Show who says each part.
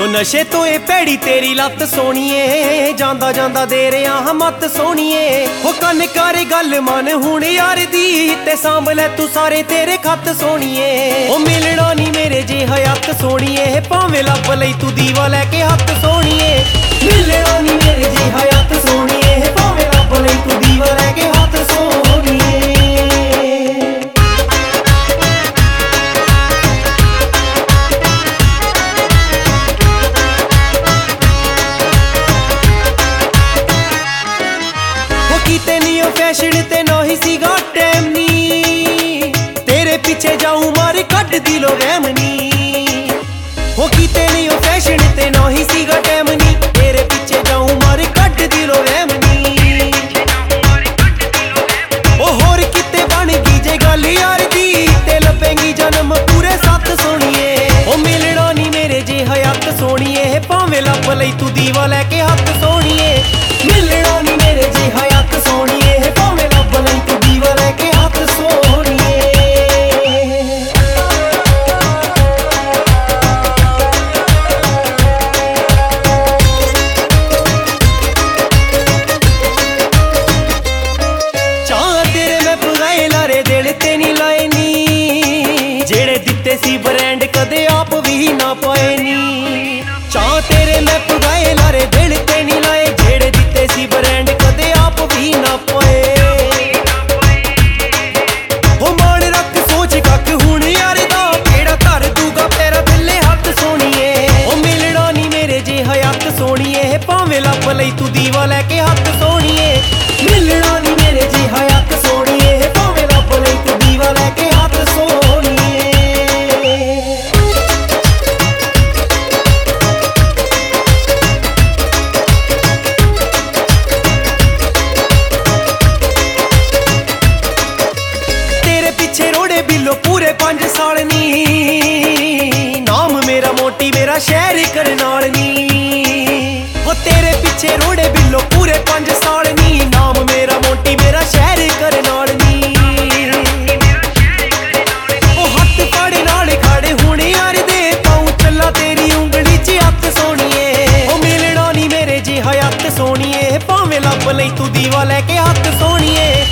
Speaker 1: नशे तो ए भैड़ी तेरी लत सोणीए, जांदा जांदा दे रहा हां मत सोणीए। हो कन कर गल मन हुण यार दी, ते सांभ लै तू सारे तेरे खत सोणीए। ओ मिलना नी मेरे जे हयात सोणीए, भावें लभ लई तू दीवा लैके हत्थ सोणीए। मिलना नी मेरे जे हयात सोणीए, भावें लभ लई तू दीवा लैके हत्थ सोणीए। कीते नी ओ फैशन ते ना ही सीगा टैम नी, तेरे पीछे जाऊं मार कट दिलो वहम नी। हो कीते नी ओ फैशन ते ना ही सीगा टैम नी, तेरे पीछे जाऊं मार कट दिलो वहम नी। ओ होर किते बन गई जे गल यार दी, ते लभेंगी जन्म पूरे सत सोणीए। ओ मिलना नी मेरे जे हयात सोणीए, भावें लभ लई तू दीवा लैके हत्थ सोणीए। मिलना नी मेरे जे हयात सोणीए, भावें लभ लई तू दीवा लैके हत्थ सोणीए। चाह तेरे मैं पुगाए लारे दिल ते नी लाए नी, जेड़े दिते सी ब्रांड कदे आप भी ना पाए नी। चाह तेरे मैं पुगाए लारे दिल ते नी लाए, जेड़े दिते सी ब्रांड कदे आप भी ना पाए। हो मान रख सोच कख हुण यार दा, केड़ा धर दूगा पैरा थल्ले हत्थ सोणीए। ओ मिलना नी मेरे जे हयात सोणीए, भावें लभ लई तू दीवा लैके हत्थ सोणीए। मिलना नी मेरे जे हयात सोणीए, भावें लभ लई तू दीवा लैके हत्थ सोणीए। तेरे पीछे रोड़े बिलो पूरे 5 साल नी, नाम मेरा मोटी मेरा शहर करनाल नी। वो तेरे पीछे रोड़े बिलो पूरे 5 साल नी, नाम मेरा मोटी मेरा शहर करनाल नी। ओ हत्थ पाड़े नाल खाड़े हुण यार दे, पाऊं चला तेरी उंगली च हत्थ सोणीए। ओ मिलना नी मेरे जे हयात सोणीए, भावें लभ लई तू दीवा लैके हत्थ सोणीए।